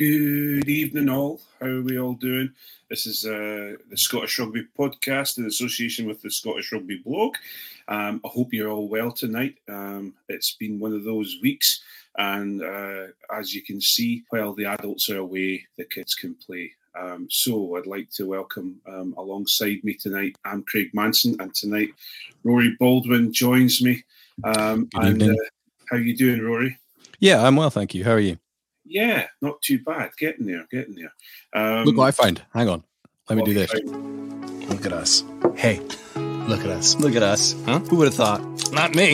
Good evening, all. How are we all doing? This is the Scottish Rugby Podcast in association with the Scottish Rugby Blog. I hope you're all well tonight. It's been one of those weeks, and as you can see, while the adults are away, the kids can play. So I'd like to welcome alongside me tonight, I'm Craig Manson, and tonight Rory Baldwin joins me. Good evening. How are you doing, Rory? Yeah, I'm well, thank you. How are you? Yeah, not too bad. Getting there. Look what I found. Hang on. Let me do this. Look at us. Hey, look at us. Look at us. Huh? Who would have thought? Not me.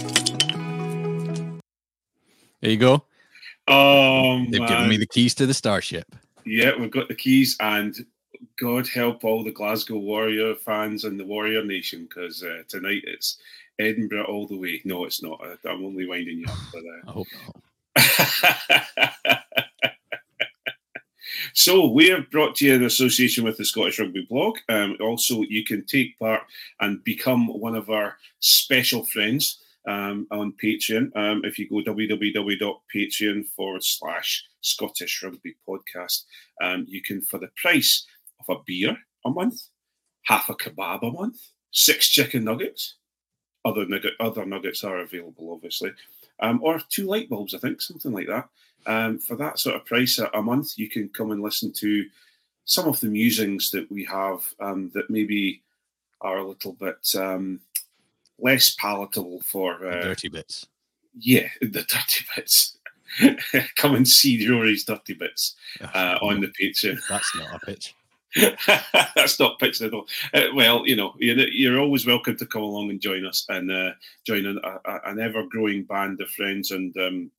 There you go. They've given me the keys to the Starship. Yeah, we've got the keys, and God help all the Glasgow Warrior fans and the Warrior Nation, because tonight it's Edinburgh all the way. No, it's not. I'm only winding you up. But, I hope not. So we are brought to you in association with the Scottish Rugby Blog. Also, you can take part and become one of our special friends on Patreon. If you go www.patreon.com/Scottish Rugby Podcast, you can, for the price of a beer a month, half a kebab a month, 6 chicken nuggets. Other nuggets are available, obviously. Or 2 light bulbs, I think, something like that. For that sort of price a month, you can come and listen to some of the musings that we have that maybe are a little bit less palatable for... the dirty bits. Yeah, the dirty bits. Come and see Rory's dirty bits on the Patreon. That's not a pitch. That's not pitched at all. Well, you know, you're always welcome to come along and join us and join an ever-growing band of friends and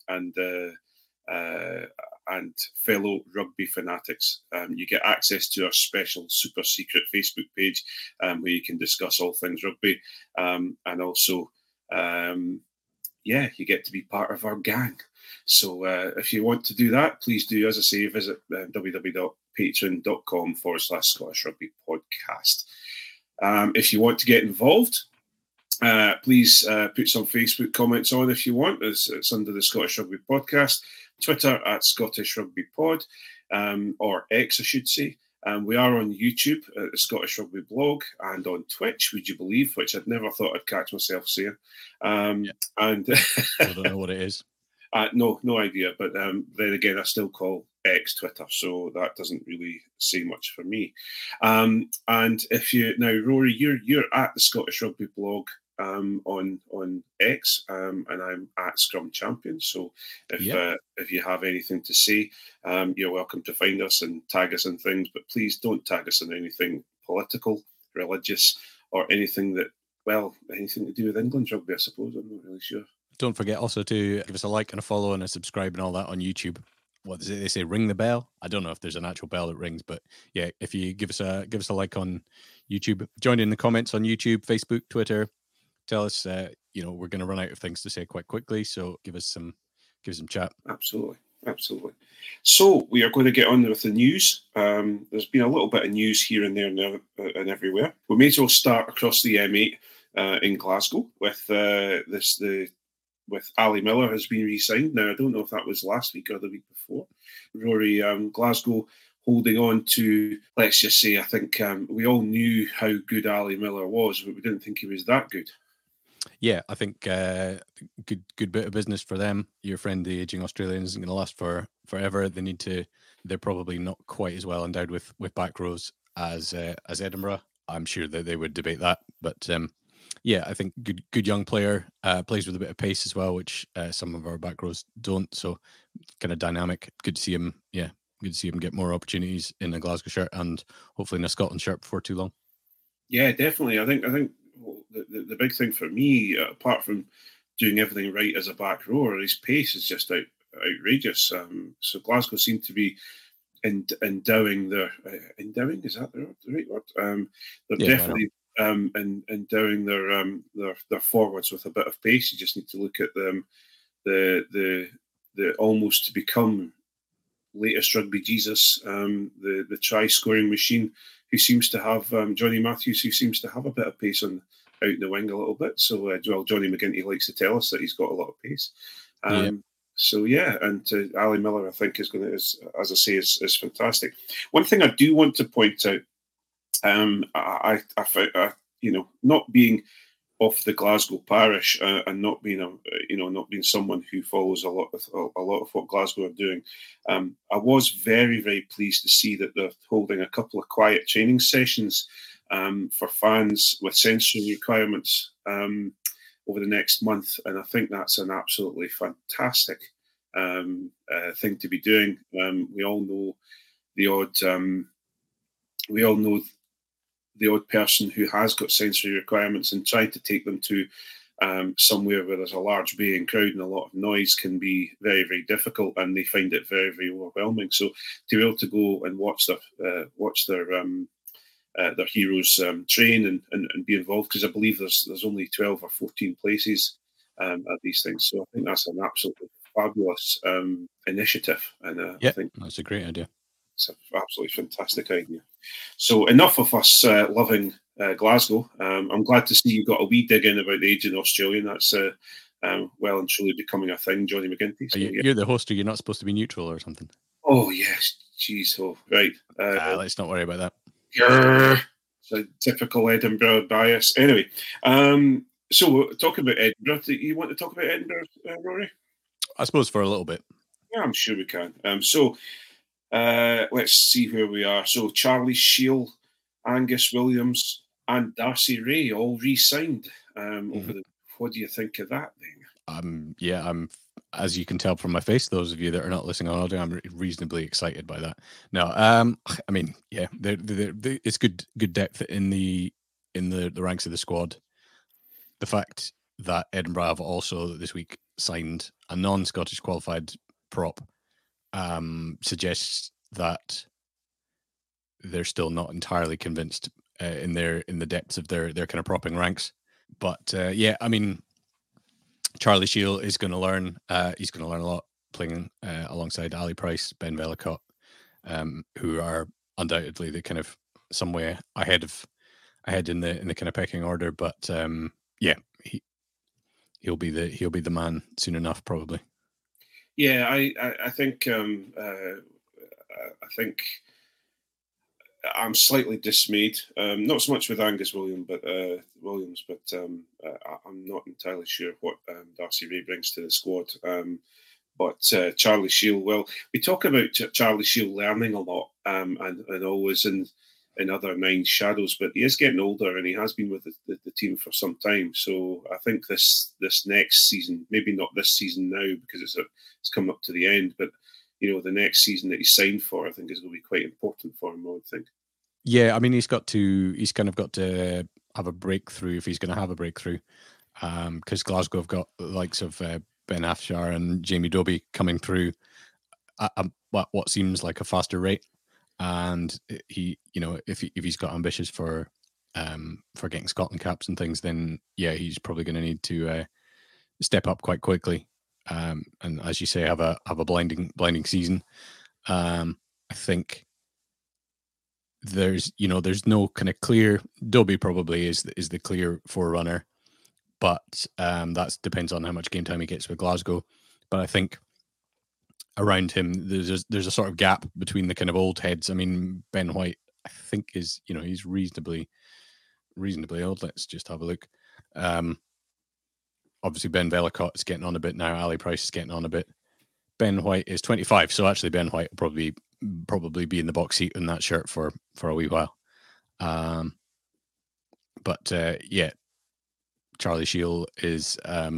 fellow rugby fanatics. You get access to our special super secret Facebook page where you can discuss all things rugby, and also, you get to be part of our gang. So if you want to do that, please do, as I say, visit www.patreon.com/Scottish Rugby Podcast. If you want to get involved, please put some Facebook comments on if you want. It's under the Scottish Rugby Podcast, Twitter at Scottish Rugby Pod, or X, I should say. We are on YouTube at the Scottish Rugby Blog and on Twitch, would you believe, which I'd never thought I'd catch myself saying. And I don't know what it is. No idea. But then again, I still call X Twitter, so that doesn't really say much for me. And if you now, Rory, you're at the Scottish Rugby Blog on X, and I'm at Scrum Champion. So if you have anything to say, you're welcome to find us and tag us in things. But please don't tag us in anything political, religious, or anything to do with England's rugby. I suppose I'm not really sure. Don't forget also to give us a like and a follow and a subscribe and all that on YouTube. What is it? They say ring the bell. I don't know if there's an actual bell that rings, but yeah, if you give us a like on YouTube, join in the comments on YouTube, Facebook, Twitter. Tell us, we're going to run out of things to say quite quickly, so give us some chat. Absolutely. So we are going to get on with the news. There's been a little bit of news here and there and everywhere. We may as well start across the M8 in Glasgow with with Ali Miller has been re-signed. Now, I don't know if that was last week or the week before. Rory, Glasgow holding on to, let's just say, I think we all knew how good Ali Miller was, but we didn't think he was that good. Yeah, I think good bit of business for them. Your friend, the aging Australian, isn't going to last forever. They're probably not quite as well endowed with back rows as Edinburgh. I'm sure that they would debate that, but I think good young player, plays with a bit of pace as well, which some of our back rows don't. So kind of dynamic. Good to see him. Yeah, good to see him get more opportunities in a Glasgow shirt and hopefully in a Scotland shirt before too long. Yeah, definitely. I think the big thing for me, apart from doing everything right as a back rower, his pace is just outrageous. So Glasgow seem to be endowing their endowing, is that the right word? They're definitely endowing their forwards with a bit of pace. You just need to look at them, the almost to become latest rugby Jesus, the try scoring machine, who seems to have Johnny Matthews, who seems to have a bit of pace out in the wing a little bit. So Johnny McGinty likes to tell us that he's got a lot of pace. So yeah, and Ali Miller, I think, is going to, as I say, is fantastic. One thing I do want to point out, I not being off the Glasgow parish and not being not being someone who follows a lot of what Glasgow are doing, I was very, very pleased to see that they're holding a couple of quiet training sessions for fans with sensory requirements over the next month, and I think that's an absolutely fantastic thing to be doing. We all know the odd person who has got sensory requirements, and trying to take them to somewhere where there's a large baying crowd and a lot of noise can be very, very difficult, and they find it very, very overwhelming. So to be able to go and watch their heroes train and be involved, because I believe there's only 12 or 14 places at these things. So I think that's an absolutely fabulous initiative, and I think that's a great idea. It's an absolutely fantastic idea. So enough of us loving Glasgow. I'm glad to see you got a wee dig in about the Aging Australian. That's well and truly becoming a thing, Johnny McGinty. So, you're the host, or you're not supposed to be neutral or something? Oh, yes. Jeez. Oh, right. Let's not worry about that. It's a typical Edinburgh bias. Anyway, so talking about Edinburgh, do you want to talk about Edinburgh, Rory? I suppose for a little bit. Yeah, I'm sure we can. Let's see where we are. So Charlie Shiel, Angus Williams, and Darcy Ray all re-signed. What do you think of that then? I'm as you can tell from my face, those of you that are not listening on audio, I'm reasonably excited by that. No, I mean, yeah, it's good depth in the ranks of the squad. The fact that Edinburgh have also this week signed a non-Scottish qualified prop suggests that they're still not entirely convinced in the depths of their kind of propping ranks. But yeah, I mean, Charlie Shiel is going to learn. He's going to learn a lot playing alongside Ali Price, Ben Vellacott, who are undoubtedly the kind of some way ahead in the kind of pecking order. But yeah, he'll be the man soon enough, probably. Yeah, I think I'm slightly dismayed. Not so much with Angus Williams, but I'm not entirely sure what Darcy Ray brings to the squad. But Charlie Shiel, well, we talk about Charlie Shiel learning a lot and always in other nine shadows, but he is getting older and he has been with the team for some time. So I think this next season, maybe not this season now because it's coming up to the end, but the next season that he's signed for, I think is going to be quite important for him, I would think. Yeah, I mean, he's kind of got to have a breakthrough if he's going to have a breakthrough, because Glasgow have got the likes of Ben Afshar and Jamie Dobie coming through at what seems like a faster rate, and he, if he's got ambitions for getting Scotland caps and things, then yeah, he's probably going to need to step up quite quickly, and as you say, have a blinding season. I think there's no kind of clear. Dobie probably is the clear forerunner, but that depends on how much game time he gets with Glasgow. But I think around him there's a sort of gap between the kind of old heads. I mean, Ben White, I think is he's reasonably old. Let's just have a look. Obviously Ben Vellacott is getting on a bit now. Ali Price is getting on a bit. Ben White is 25, so actually Ben White will probably be in the box seat in that shirt for a wee while. But yeah, Charlie Shiel is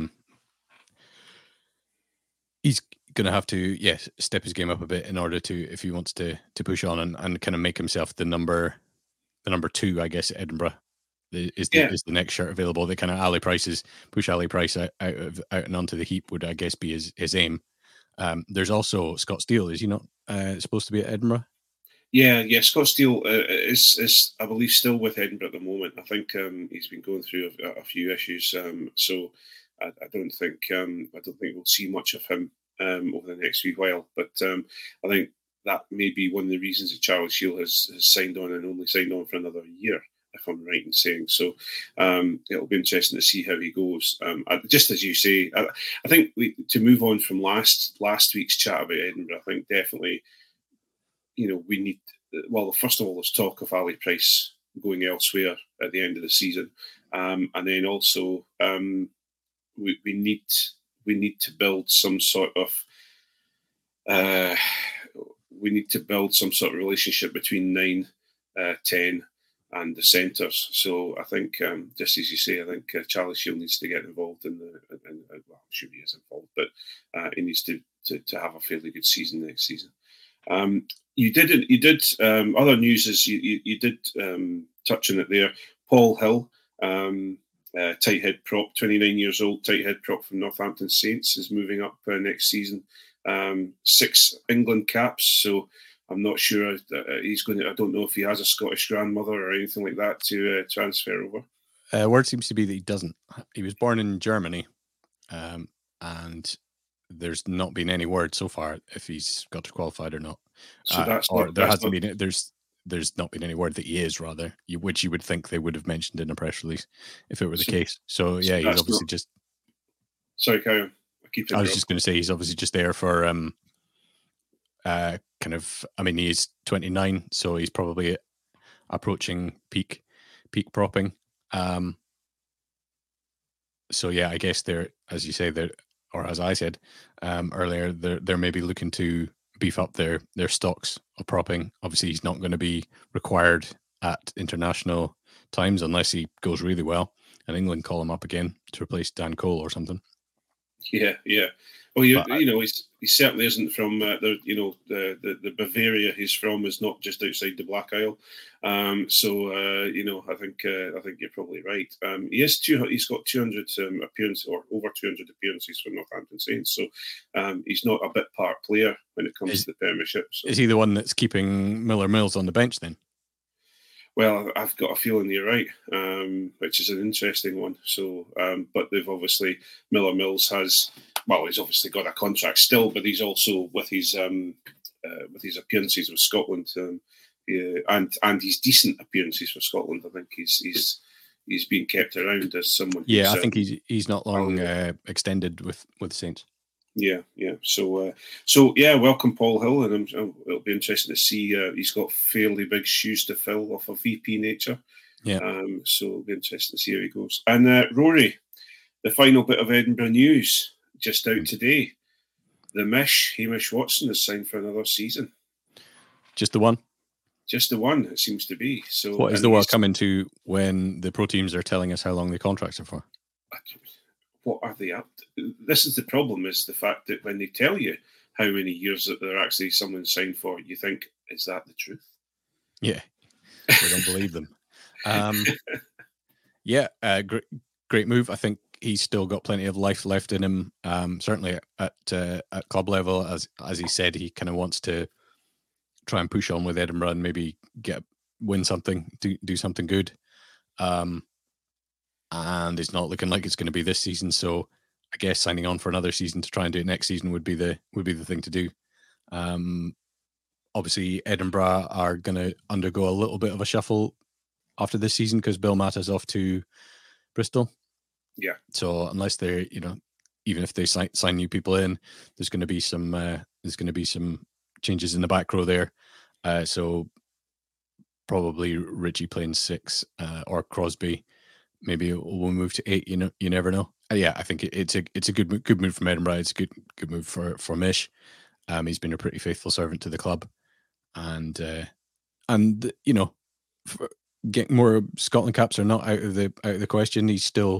he's going to have to step his game up a bit in order to, if he wants to push on and kind of make himself the number 2, I guess, at Edinburgh. Is the next shirt available? The kind of Ali Price's push Ali Price out and onto the heap would, I guess, be his aim. There's also Scott Steele. Is he not supposed to be at Edinburgh? Yeah. Scott Steele is, I believe, still with Edinburgh at the moment. I think he's been going through a few issues, so I don't think we'll see much of him over the next few while. But I think that may be one of the reasons that Charlie Shiel has signed on and only signed on for another year. if I'm right in saying so. It'll be interesting to see how he goes. Just as you say, I think to move on from last week's chat about Edinburgh, I think definitely, we need. Well, first of all, there's talk of Ali Price going elsewhere at the end of the season, and then also we need to build some sort of relationship between 9, 10, and the centres. So I think, just as you say, I think Charlie Shield needs to get involved in well, I'm sure he is involved, but he needs to have a fairly good season next season. You did. Other news is you did touch on it there. Paul Hill, tight head prop, 29 years old, tight head prop from Northampton Saints, is moving up next season. 6 England caps, so I'm not sure he's going to. I don't know if he has a Scottish grandmother or anything like that to transfer over. Word seems to be that he doesn't. He was born in Germany, and there's not been any word so far if he's got qualified or not. So there's not been any word that he is, rather, which you would think they would have mentioned in a press release if it were the case. So yeah, he's obviously just. Sorry, carry on. I was just going to say he's obviously just there for he's 29, so he's probably approaching peak propping. So yeah, I guess they're, as you say, or as I said earlier, they're maybe looking to beef up their stocks of propping. Obviously, he's not going to be required at international times unless he goes really well, and England call him up again to replace Dan Cole or something. Yeah. Well, he certainly isn't from the Bavaria he's from is not just outside the Black Isle. I think you're probably right. He's got 200 appearances or over 200 appearances for Northampton Saints. So he's not a bit part player when it comes to the Premiership. So. Is he the one that's keeping Miller Mills on the bench then? Well, I've got a feeling you're right, which is an interesting one. So, but they've obviously Miller Mills he's obviously got a contract still, but he's also with his appearances with Scotland, and his decent appearances for Scotland. I think he's being kept around as someone. Yeah, I think he's not long extended with Saints. Yeah. So welcome Paul Hill, and it'll be interesting to see. He's got fairly big shoes to fill off a VP nature. Yeah. So it'll be interesting to see how he goes. And Rory, the final bit of Edinburgh news just out today: the Hamish Watson is signed for another season. Just the one. Just the one, it seems to be. So, what is the world coming to when the pro teams are telling us how long the contracts are for? What are they up to? This is the problem, is the fact that when they tell you how many years that they're actually someone signed for, you think, is that the truth? Yeah, we don't believe them. Great move. I think he's still got plenty of life left in him. Certainly at club level, as he said, he kind of wants to try and push on with Edinburgh and maybe win something, do something good. And it's not looking like it's going to be this season. So I guess signing on for another season to try and do it next season would be the thing to do. Obviously, Edinburgh are going to undergo a little bit of a shuffle after this season because Bill Matta's off to Bristol. Yeah. So unless they're, even if they sign new people in, there's going to be some changes in the back row there. So probably Richie playing 6 or Crosby. Maybe we'll move to 8. You never know. I think it's a good move from Edinburgh. It's a good move for Mish. He's been a pretty faithful servant to the club, and getting more Scotland caps are not out of the question. He still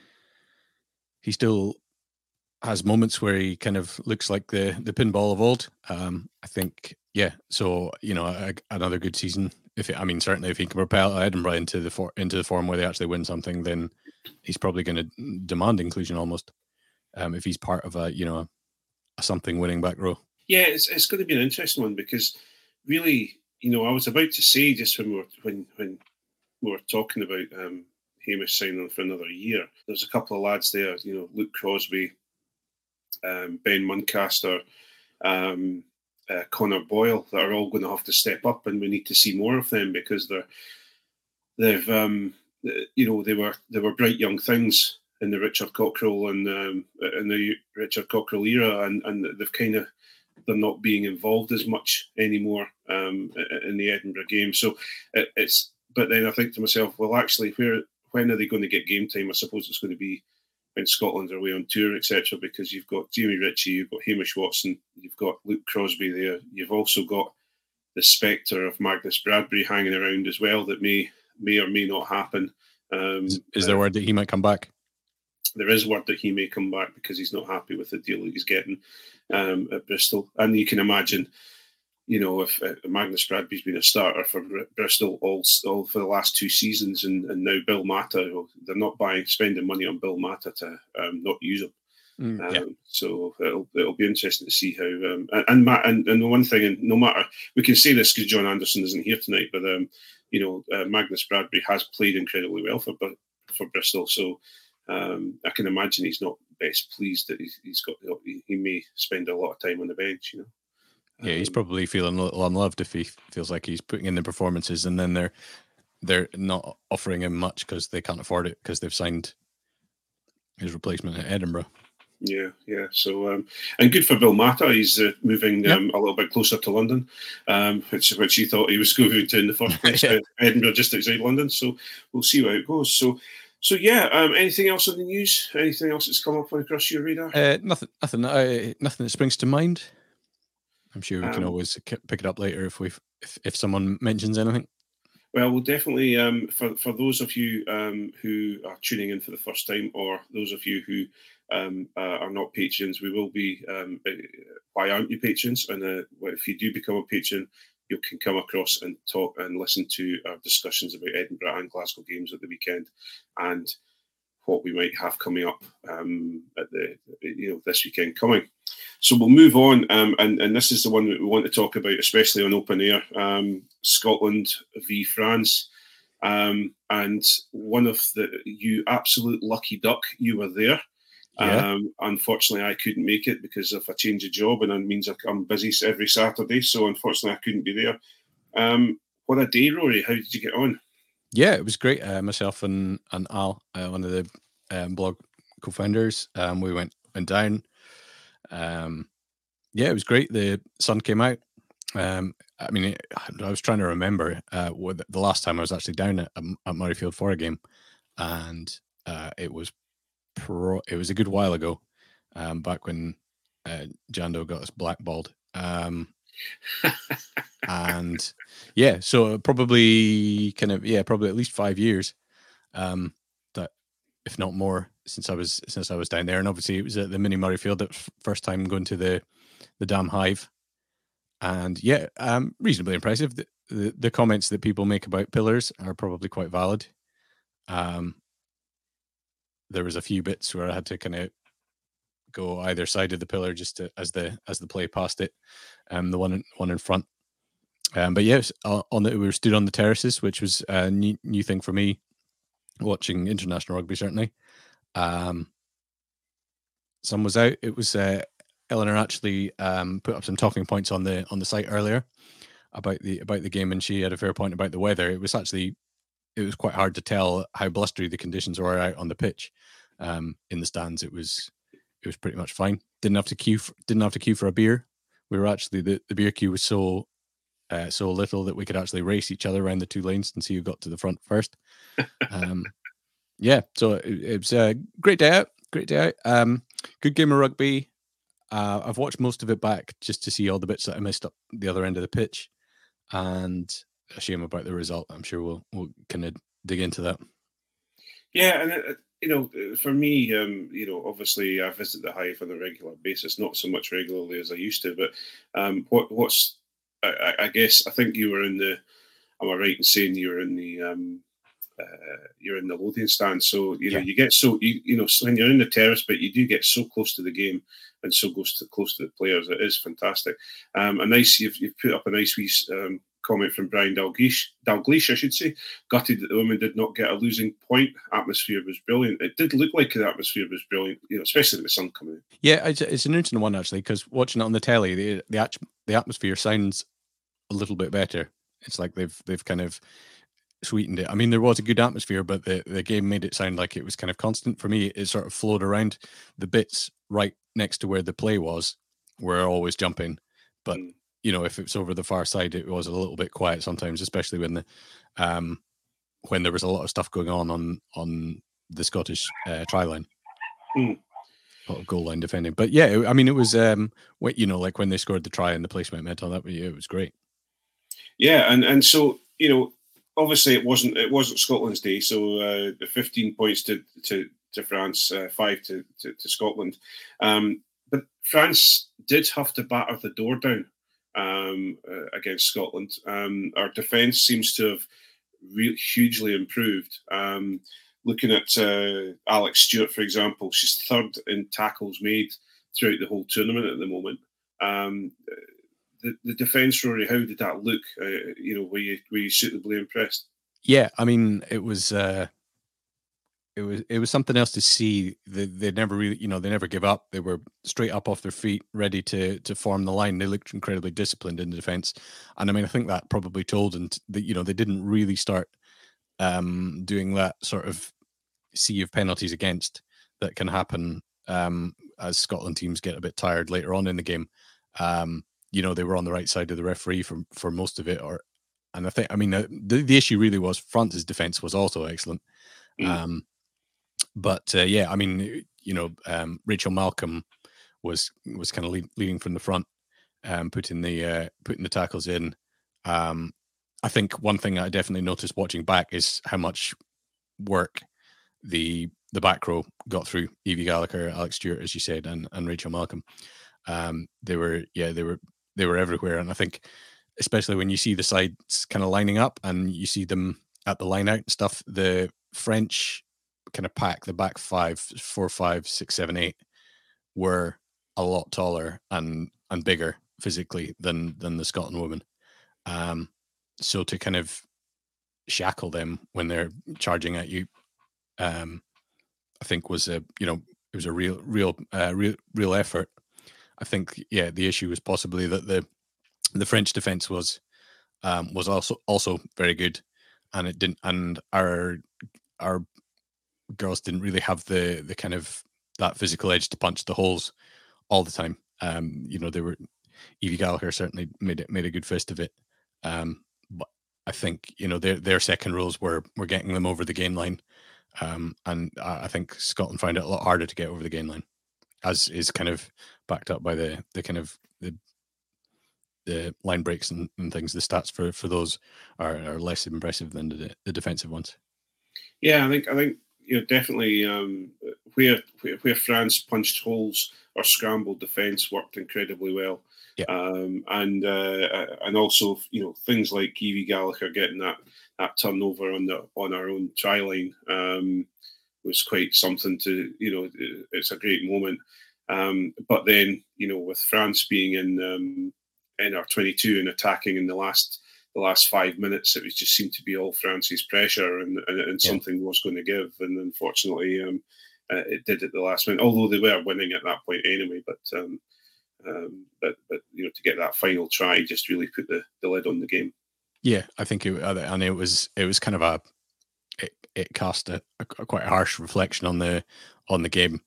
has moments where he kind of looks like the pinball of old. I think, yeah. So another good season. Certainly if he can propel Edinburgh into the form where they actually win something, then he's probably going to demand inclusion almost. If he's part of a something winning back row. Yeah, it's going to be an interesting one because really, I was about to say just when we were talking about Hamish signing on for another year, there's a couple of lads there, Luke Crosby, Ben Muncaster, Connor Boyle, that are all going to have to step up, and we need to see more of them because they've they were bright young things in the Richard Cockrell and in the Richard Cockrell era, and they're not being involved as much anymore in the Edinburgh game. So but then I think to myself, well, actually, when are they going to get game time? I suppose it's going to be when Scotland are away on tour, etc. Because you've got Jamie Ritchie, you've got Hamish Watson, you've got Luke Crosby there. You've also got the spectre of Magnus Bradbury hanging around as well. That may or may not happen. Is there word that he might come back? There is word that he may come back because he's not happy with the deal that he's getting at Bristol. And you can imagine, if Magnus Bradbury's been a starter for Bristol all for the last 2 seasons, and now Bill Mata, they're not spending money on Bill Mata to not use him. So it'll be interesting to see how. And the one thing, and no matter, we can say this because John Anderson isn't here tonight, but Magnus Bradbury has played incredibly well for Bristol. So I can imagine he's not best pleased that he may spend a lot of time on the bench. Yeah, he's probably feeling a little unloved if he feels like he's putting in the performances, and then they're not offering him much because they can't afford it because they've signed his replacement at Edinburgh. Yeah. So, and good for Bill Mata. He's moving a little bit closer to London, which he thought he was going to in the first place. Edinburgh, just outside London. So we'll see how it goes. So yeah. Anything else on the news? Anything else that's come up across your radar? Nothing that springs to mind. I'm sure we can always pick it up later if someone mentions anything. Well, we'll definitely, for those of you who are tuning in for the first time, or those of you who are not patrons, we will be, why aren't you patrons? And if you do become a patron, you can come across and talk and listen to our discussions about Edinburgh and Glasgow games at the weekend, and what we might have coming up at this weekend coming. So we'll move on, and this is the one that we want to talk about, especially on open air. Scotland v France, and one of you absolute lucky duck, you were there. Yeah. Unfortunately, I couldn't make it because of a change of job, and it means I'm busy every Saturday. So unfortunately, I couldn't be there. What a day, Rory! How did you get on? Yeah, it was great. Myself and Al, one of the blog co-founders, we went down. It was great. The sun came out. I was trying to remember the last time I was actually down at Murrayfield for a game, and it was a good while ago, back when Jando got us blackballed. And yeah, so probably probably at least 5 years, that if not more, since I was down there. And obviously it was at the mini Murrayfield, first time going to the Dam Hive, and reasonably impressive. The comments that people make about pillars are probably quite valid. There was a few bits where I had to kind of go either side of the pillar just as the play passed it, the one in front. But yes, we were stood on the terraces, which was a new thing for me, watching international rugby certainly. Sun was out. It was Eleanor actually put up some talking points on the site earlier about the game, and she had a fair point about the weather. It was quite hard to tell how blustery the conditions were out on the pitch. In the stands, it was pretty much fine. Didn't have to queue for a beer. We were actually the beer queue was so little that we could actually race each other around the 2 lanes and see who got to the front first. So it was a great day out. Good game of rugby. I've watched most of it back just to see all the bits that I missed up the other end of the pitch, and a shame about the result. I'm sure we'll kind of dig into that. Yeah, and for me, obviously I visit the Hive on a regular basis, not so much regularly as I used to, but I guess I think you were in the. Am I right in saying you were in the? You're in the Lothian stand, so you get so when you're in the terrace, but you do get so close to the game and so close to the players. It is fantastic. You've put up a nice wee comment from Brian Dalgleish, I should say. Gutted that the women did not get a losing point. Atmosphere was brilliant. It did look like the atmosphere was brilliant, especially with the sun coming in. Yeah, it's an interesting one actually, because watching it on the telly, the atmosphere sounds a little bit better. It's like they've kind of sweetened it. I mean, there was a good atmosphere, but the game made it sound like it was kind of constant. For me, it sort of flowed around. The bits right next to where the play was were always jumping, but if it's over the far side, it was a little bit quiet sometimes, especially when there was a lot of stuff going on the Scottish try line. A lot of goal line defending. But yeah, I mean, it was like when they scored the try and the place went mental. It was great. Yeah, and so obviously it wasn't Scotland's day. So the 15 points to France, 5 to Scotland. But France did have to batter the door down against Scotland. Our defence seems to have hugely improved. Looking at Alex Stewart, for example, she's third in tackles made throughout the whole tournament at the moment. The defence, Rory, how did that look? Were you suitably impressed? Yeah, I mean, it was something else to see. They never really, they never give up. They were straight up off their feet, ready to form the line. They looked incredibly disciplined in the defence, and I mean, I think that probably told them that they didn't really start doing that sort of sea of penalties against that can happen as Scotland teams get a bit tired later on in the game. They were on the right side of the referee for most of it, and I think, I mean, the issue really was France's defence was also excellent. But I mean, Rachel Malcolm was kind of leading from the front, putting the tackles in. I think one thing I definitely noticed watching back is how much work the back row got through. Evie Gallagher, Alex Stewart, as you said, and Rachel Malcolm. They were everywhere, and I think especially when you see the sides kind of lining up and you see them at the line out and stuff, the French kind of pack, the back 4, 5, 6, 7, 8 were a lot taller and bigger physically than the Scotland women. So to kind of shackle them when they're charging at you, I think was it was a real effort. I think the issue was possibly that the French defense was also very good, and it didn't, and our girls didn't really have the kind of that physical edge to punch the holes all the time. They were, Evie Gallagher certainly made a good fist of it. But I think, their second rows were getting them over the gain line. And I think Scotland found it a lot harder to get over the gain line, as is kind of backed up by the kind of the line breaks and things. The stats for those are less impressive than the defensive ones. Yeah, I think definitely where France punched holes or scrambled, defence worked incredibly well. Yeah. And also things like Evie Gallagher getting that turnover on our own try line was quite something to it's a great moment. But then with France being in our 22 and attacking in the last 5 minutes, it was just seemed to be all France's pressure and something was going to give, and unfortunately it did at the last minute. Although they were winning at that point anyway, but to get that final try just really put the lid on the game. Yeah, I think it was kind of it cast a quite harsh reflection on the game.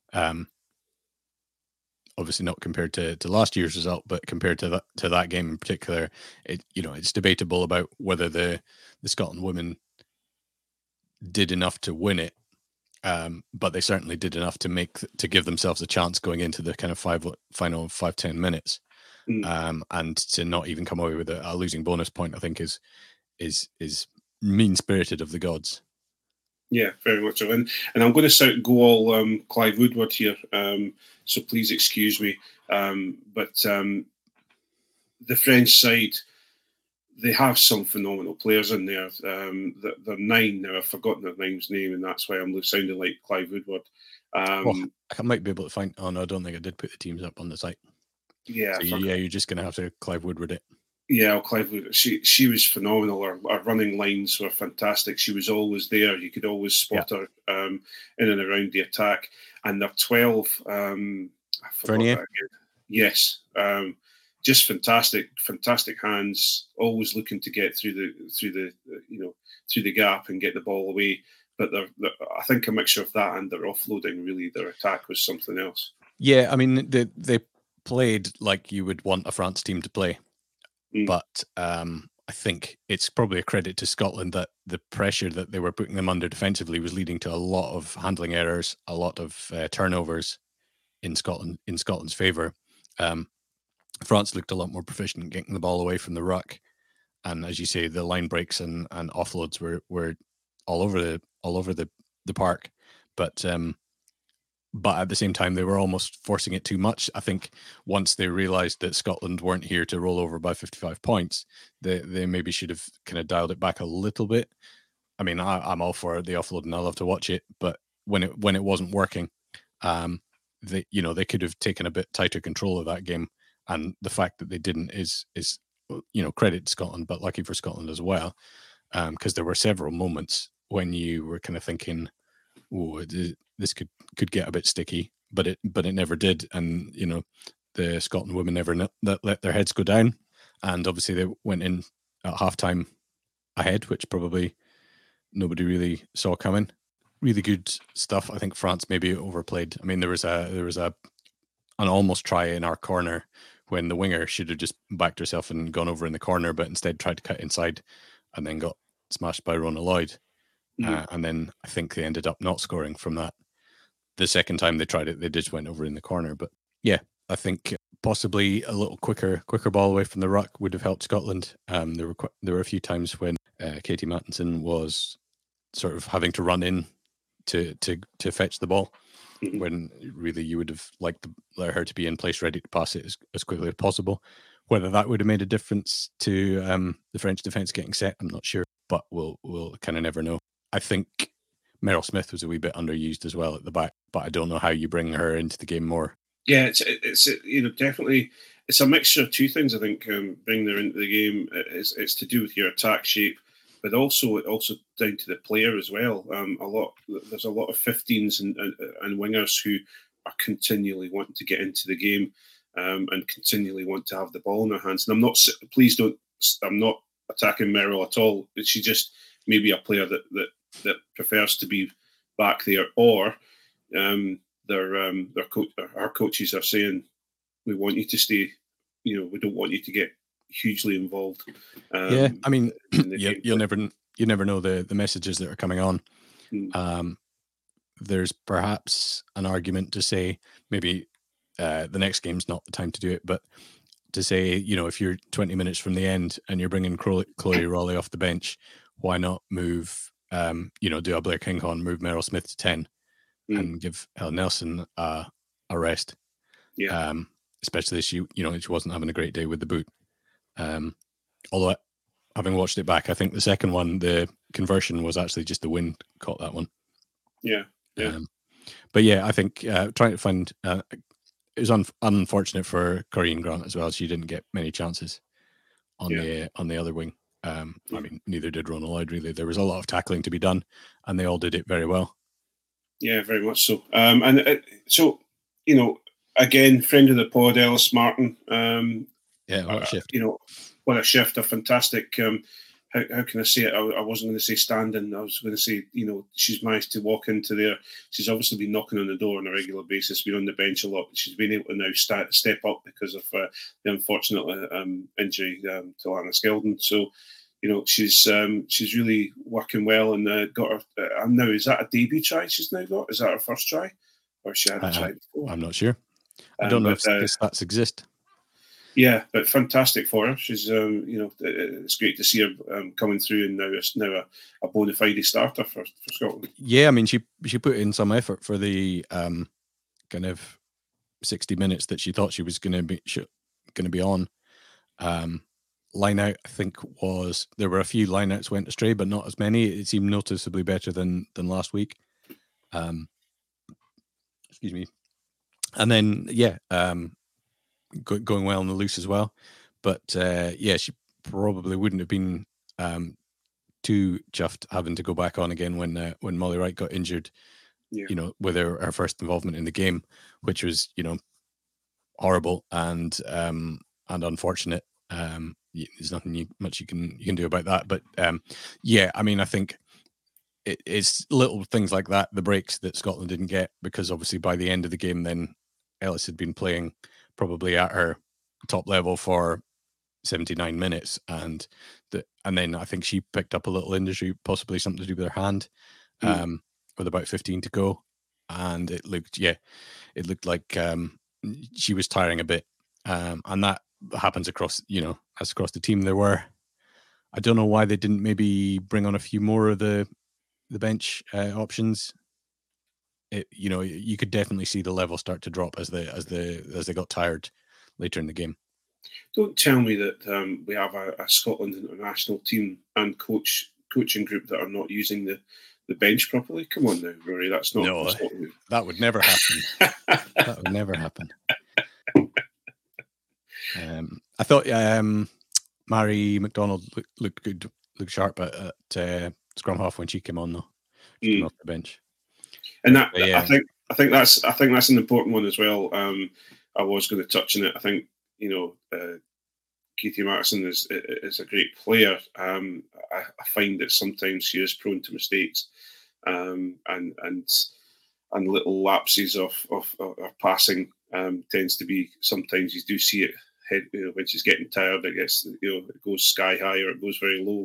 Obviously not compared to last year's result, but compared to that game in particular, it's debatable about whether the Scotland women did enough to win it, but they certainly did enough to give themselves a chance going into the kind of final 5-10 minutes, and to not even come away with a losing bonus point, I think is mean spirited of the gods. Yeah, very much so. And I'm going to go all Clive Woodward here, so please excuse me. But the French side, they have some phenomenal players in there. They're 9 now. I've forgotten their 9's name, and that's why I'm sounding like Clive Woodward. I might be able to find. Oh no, I don't think I did put the teams up on the site. Yeah, so you're just going to have to Clive Woodward it. Yeah, Clive Woodward. She was phenomenal. Our running lines were fantastic. She was always there. You could always spot her in and around the attack. And they're 12. Vernier? Yes. just fantastic hands, always looking to get through the gap and get the ball away. But I think a mixture of that and their offloading, really, their attack was something else. Yeah, I mean, they played like you would want a France team to play. But I think it's probably a credit to Scotland that the pressure that they were putting them under defensively was leading to a lot of handling errors, a lot of turnovers in Scotland's favour. France looked a lot more proficient in getting the ball away from the ruck, and as you say, the line breaks and offloads were all over the park. But at the same time, they were almost forcing it too much. I think once they realised that Scotland weren't here to roll over by 55 points, they maybe should have kind of dialed it back a little bit. I mean, I'm all for the offload and I love to watch it, but when it wasn't working, they could have taken a bit tighter control of that game. And the fact that they didn't is credit to Scotland, but lucky for Scotland as well, because there were several moments when you were kind of thinking, "Oh, this could get a bit sticky," but it never did. And the Scotland women never let their heads go down, and obviously they went in at halftime ahead, which probably nobody really saw coming. Really good stuff. I think France maybe overplayed. I mean, there was an almost try in our corner when the winger should have just backed herself and gone over in the corner, but instead tried to cut inside and then got smashed by Rona Lloyd. And then I think they ended up not scoring from that. The second time they tried it, they just went over in the corner. But yeah, I think possibly a little quicker ball away from the ruck would have helped Scotland. There were a few times when Katie Mattinson was sort of having to run in to fetch the ball, when really you would have liked let her to be in place ready to pass it as quickly as possible. Whether that would have made a difference to the French defence getting set, I'm not sure, but we'll kind of never know. I think Meryl Smith was a wee bit underused as well at the back, but I don't know how you bring her into the game more. Yeah, it's definitely it's a mixture of two things. I think bringing her into the game it's to do with your attack shape, but also down to the player as well. There's a lot of 15s and wingers who are continually wanting to get into the game and continually want to have the ball in their hands. And I'm not attacking Meryl at all. She just maybe a player that prefers to be back there, or our coaches are saying, we want you to stay. We don't want you to get hugely involved. Yeah, I mean, you'll never know the messages that are coming on. There's perhaps an argument to say maybe the next game's not the time to do it, but to say, if you're 20 minutes from the end and you're bringing Chloe Raleigh off the bench, why not move, do a Blair Kinghorn, move Meryl Smith to 10 and give Helen Nelson a rest. Yeah. Especially she wasn't having a great day with the boot. Although having watched it back, I think the second one, the conversion was actually just the wind caught that one. Yeah. But yeah, I think trying to find it was unfortunate for Corinne Grant as well. She didn't get many chances on the other wing. I mean, neither did Rona Lloyd, really. There was a lot of tackling to be done, and they all did it very well. Yeah, very much so. Again, friend of the pod, Ellis Martin. What a shift. What a shift. A fantastic. How can I say it? I wasn't going to say standing. I was going to say, she's managed to walk into there. She's obviously been knocking on the door on a regular basis, been on the bench a lot. She's been able to now step up because of the unfortunate injury to Lana Skeldon. So, she's really working well and got her. Now, is that a debut try she's now got? Is that her first try? Or she had a try before? I'm not sure. I don't know if the stats exist. Yeah, but fantastic for her. She's, it's great to see her coming through, and now a bona fide starter for Scotland. Yeah, I mean, she put in some effort for the kind of 60 minutes that she thought she was going to be on. Line out, I think, there were a few line outs went astray, but not as many. It seemed noticeably better than last week. Excuse me. And then, going well on the loose as well. But she probably wouldn't have been too chuffed having to go back on again when Molly Wright got injured, with her first involvement in the game, which was, horrible. And unfortunate. There's nothing much you can do about that. But yeah, I mean, I think it's little things like that, the breaks that Scotland didn't get, because obviously by the end of the game, then Ellis had been playing probably at her top level for 79 minutes, and then I think she picked up a little injury, possibly something to do with her hand, with about 15 to go, and it looked like she was tiring a bit, and that happens across the team. I don't know why they didn't maybe bring on a few more of the bench options. You could definitely see the level start to drop as they got tired later in the game. Don't tell me that we have a Scotland international team and coaching group that are not using the bench properly. Come on now, Rory. That's not. No, that would never happen. That would never happen. I thought Mary McDonald looked good, looked sharp at scrum half when she came on though. She came off the bench. And that, yeah. I think that's an important one as well. I was going to touch on it. I think Katie Matteson is a great player. I find that sometimes she is prone to mistakes, and little lapses of passing tends to be. Sometimes you do see it when she's getting tired. It goes sky high or it goes very low.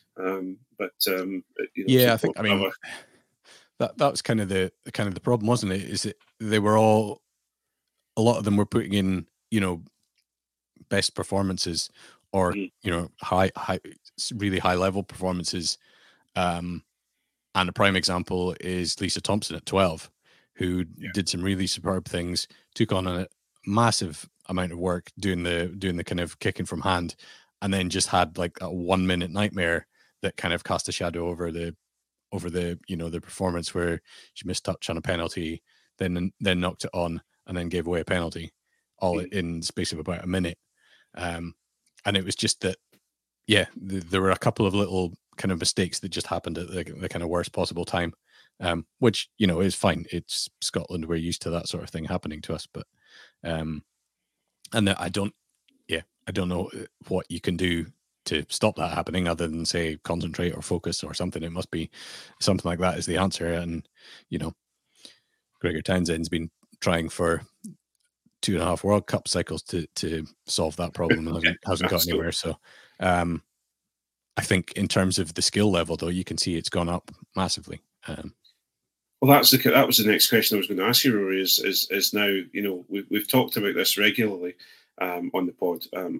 I think that was kind of the problem, wasn't it? Is that they were all, a lot of them were putting in best performances or high really high level performances, and a prime example is Lisa Thompson at 12, who did some really superb things, took on a massive amount of work doing the kind of kicking from hand, and then just had like a 1 minute nightmare that kind of cast a shadow over the performance, where she missed touch on a penalty, then knocked it on, and then gave away a penalty, all in the space of about a minute. And it was just that, there were a couple of little kind of mistakes that just happened at the kind of worst possible time, which is fine. It's Scotland; we're used to that sort of thing happening to us. But and I don't know what you can do to stop that happening, other than say concentrate or focus or something. It must be something like that is the answer. And Gregor Townsend's been trying for 2.5 World Cup cycles to solve that problem, and hasn't got anywhere. So I think in terms of the skill level, though, you can see it's gone up massively. Well, that was the next question I was going to ask you, Rory. Is now we've talked about this regularly on the pod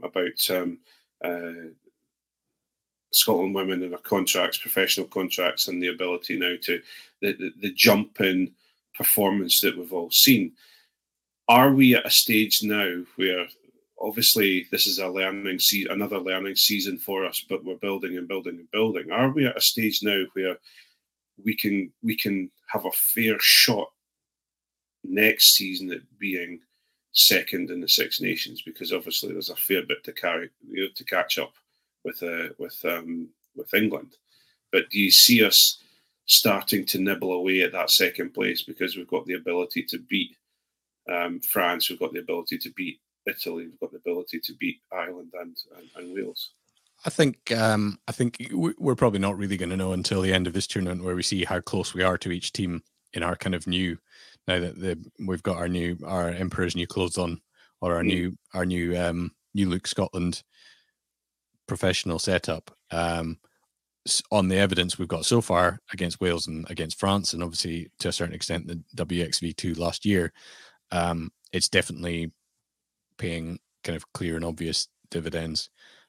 about Scotland women and their contracts, professional contracts, and the ability now to the jump in performance that we've all seen. Are we at a stage now where, obviously, this is another learning season for us, but we're building and building and building? Are we at a stage now where we can have a fair shot next season at being second in the Six Nations? Because obviously there's a fair bit to catch up with England. But do you see us starting to nibble away at that second place, because we've got the ability to beat France, we've got the ability to beat Italy, we've got the ability to beat Ireland and Wales? I think we're probably not really going to know until the end of this tournament, where we see how close we are to each team in our kind of new, now that we've got our Emperor's new clothes on, or our new look Scotland professional setup. On the evidence we've got so far against Wales and against France, and obviously to a certain extent the WXV2 last year, it's definitely paying kind of clear and obvious dividends.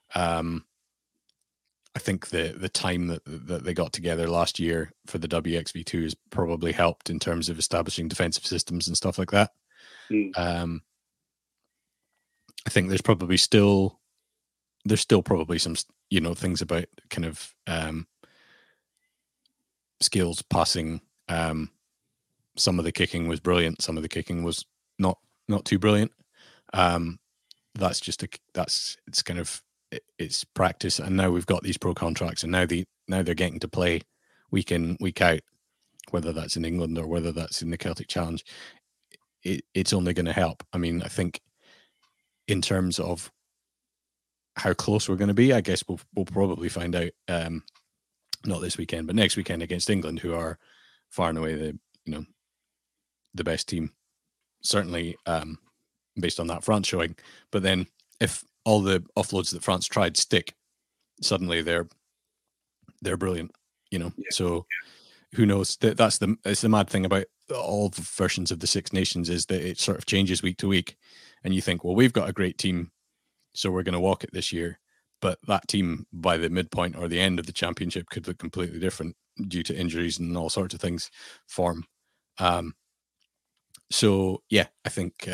I think the time that they got together last year for the WXV2 has probably helped in terms of establishing defensive systems and stuff like that. I think there's still probably some things about kind of skills, passing. Some of the kicking was brilliant, some of the kicking was not too brilliant. It's practice, and now we've got these pro contracts, and now they're getting to play week in, week out, whether that's in England or whether that's in the Celtic Challenge. It's only going to help. I mean, I think in terms of how close we're going to be, I guess we'll probably find out. Not this weekend, but next weekend against England, who are far and away the best team. Certainly, based on that France showing. But then, if all the offloads that France tried stick, suddenly they're brilliant. Yeah. So who knows? It's the mad thing about all the versions of the Six Nations is that it sort of changes week to week, and you think, well, we've got a great team, so we're going to walk it this year. But that team, by the midpoint or the end of the championship, could look completely different due to injuries and all sorts of things form. So, yeah, I think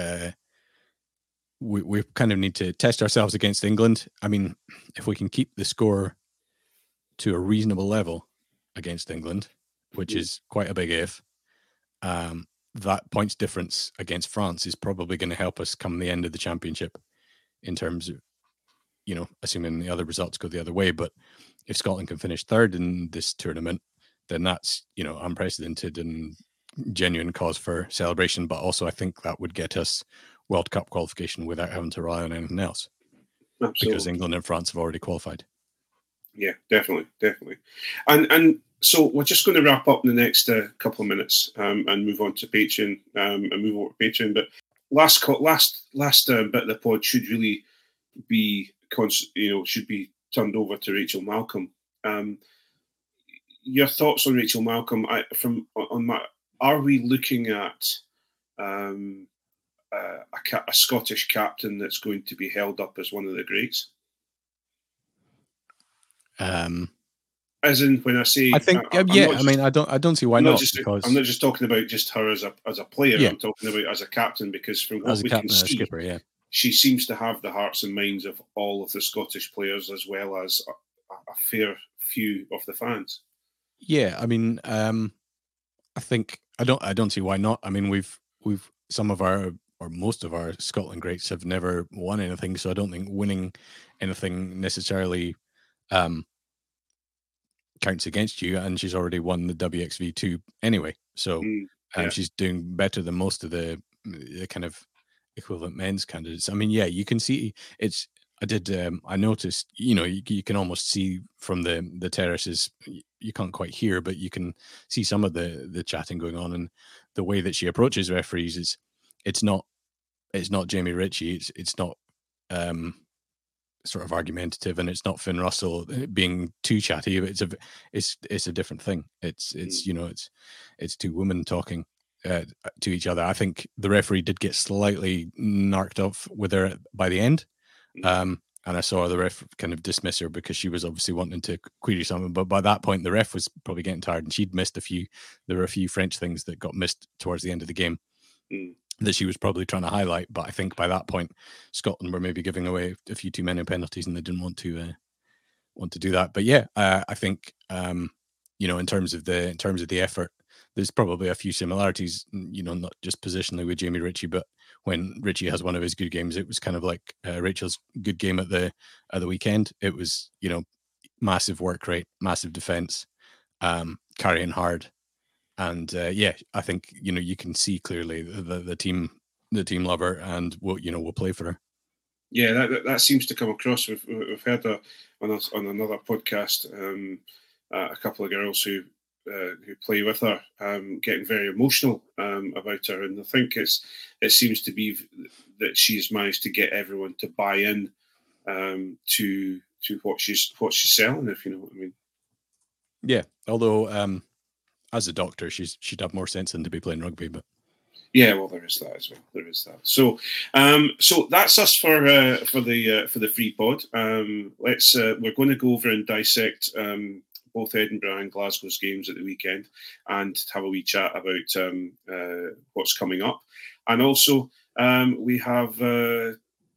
we kind of need to test ourselves against England. I mean, if we can keep the score to a reasonable level against England, which is quite a big if, that points difference against France is probably going to help us come the end of the championship in terms of, assuming the other results go the other way. But if Scotland can finish third in this tournament, then that's, unprecedented and genuine cause for celebration. But also, I think that would get us World Cup qualification without having to rely on anything else. Absolutely. Because England and France have already qualified. Yeah, definitely. And so we're just going to wrap up in the next couple of minutes and move on to Patreon But last bit of the pod should really be should be turned over to Rachel Malcolm. Your thoughts on Rachel Malcolm? Are we looking at a Scottish captain that's going to be held up as one of the greats? As in, when I say, I think, I don't see why not. Because I'm not just talking about just her as a player. Yeah. I'm talking about as a captain, because from what we can see, skipper, yeah, she seems to have the hearts and minds of all of the Scottish players, as well as a fair few of the fans. Yeah, I mean, I think I don't see why not. I mean, we've some of our, or most of our Scotland greats have never won anything, so I don't think winning anything necessarily counts against you. And she's already won the WXV2 anyway, so she's doing better than most of the kind of equivalent men's candidates. I mean, yeah, you can see it's. I noticed, you can almost see from the terraces. You can't quite hear, but you can see some of the chatting going on, and the way that she approaches referees is, it's not Jamie Ritchie. It's not sort of argumentative, and it's not Finn Russell being too chatty. It's a different thing. It's two women talking to each other. I think the referee did get slightly narked off with her by the end. And I saw the ref kind of dismiss her because she was obviously wanting to query something. But by that point, the ref was probably getting tired, and she'd missed there were a few French things that got missed towards the end of the game that she was probably trying to highlight. But I think by that point, Scotland were maybe giving away a few too many penalties, and they didn't want to do that. But yeah, I think, in terms of the effort, there's probably a few similarities, not just positionally with Jamie Ritchie, but when Ritchie has one of his good games, it was kind of like Rachel's good game at the weekend. It was, massive work rate, massive defense, carrying hard. And I think, you can see clearly the team love her, and we'll play for her. Yeah, that seems to come across. We've heard on another podcast a couple of girls who play with her, getting very emotional about her, and I think it seems to be that she's managed to get everyone to buy in to what she's selling, if you know what I mean. Yeah, although as a doctor, she'd have more sense than to be playing rugby, but. Yeah, well, there is that as well. There is that. So, so that's us for the free pod. We're going to go over and dissect both Edinburgh and Glasgow's games at the weekend, and have a wee chat about what's coming up. And also, we have a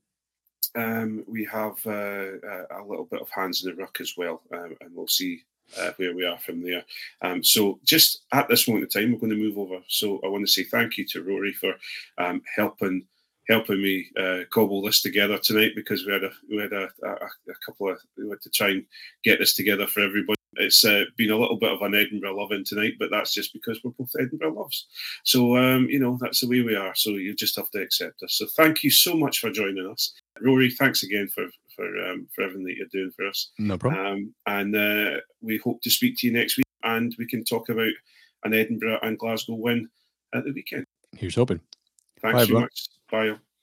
little bit of hands in the ruck as well, and we'll see where we are from there. So just at this moment in time, we're going to move over. So I want to say thank you to Rory for helping me cobble this together tonight, because we had a couple of, we had to try and get this together for everybody. It's been a little bit of an Edinburgh love-in tonight, but that's just because we're both Edinburgh loves. So, that's the way we are. So you just have to accept us. So thank you so much for joining us. Rory, thanks again for for everything that you're doing for us. No problem. And we hope to speak to you next week, and we can talk about an Edinburgh and Glasgow win at the weekend. Here's hoping. Thanks very much. Bye.